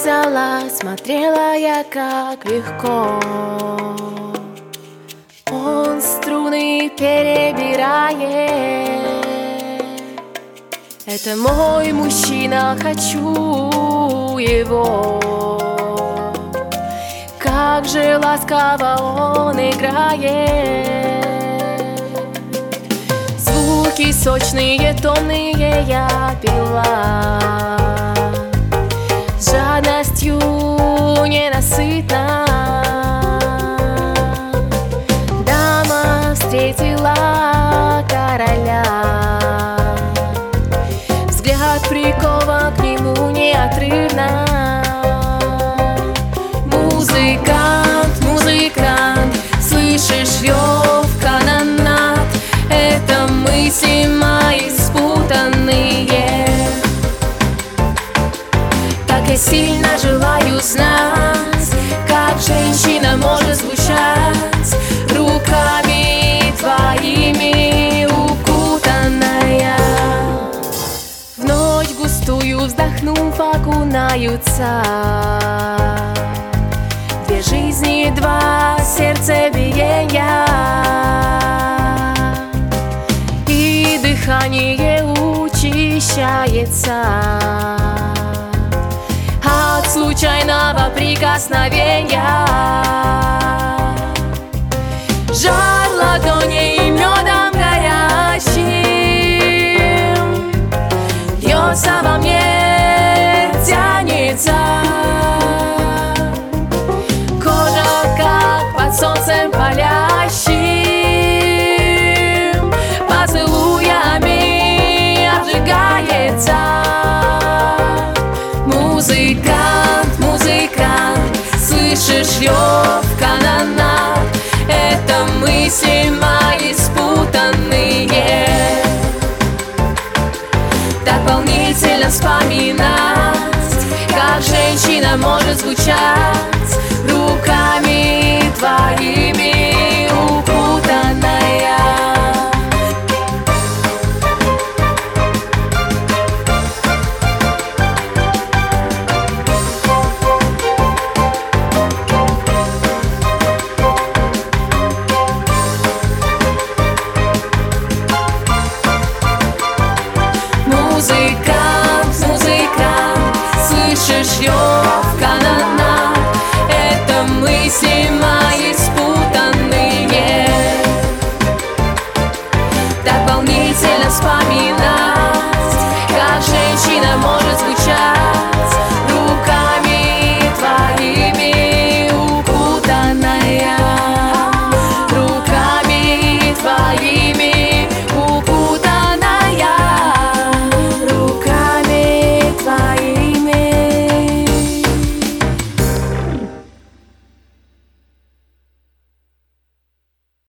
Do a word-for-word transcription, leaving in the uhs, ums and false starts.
казалось, смотрела я, как легко он струны перебирает. Это мой мужчина, хочу его. Как же ласково он играет. Звуки сочные, томные я пила, с жадностью ненасытна. Дама встретила короля, взгляд прикован к нему неотрывно. Музыкант, музыкант, слышишь рев канонад? Это мысли мои спутанные. Так я сильно желаю знать, как женщина может звучать, руками твоими укутанная. В ночь густую вздохнув, окунаются две жизни, два сердцебиения, и дыхание учащается от случайного прикосновения. Жар ладоней медом горячим льется во мне, тянется. Солнцем палящим поцелуями обжигается. Музыкант, музыкант, слышишь рев канонад? Это мысли мои спутанные. Так волнительно вспоминать, как женщина может звучать, руками твоими укутанная. Музыкант, музыкант, слышишь рев канонад? Это мысли мои спутанные. Так волнительно вспоминать,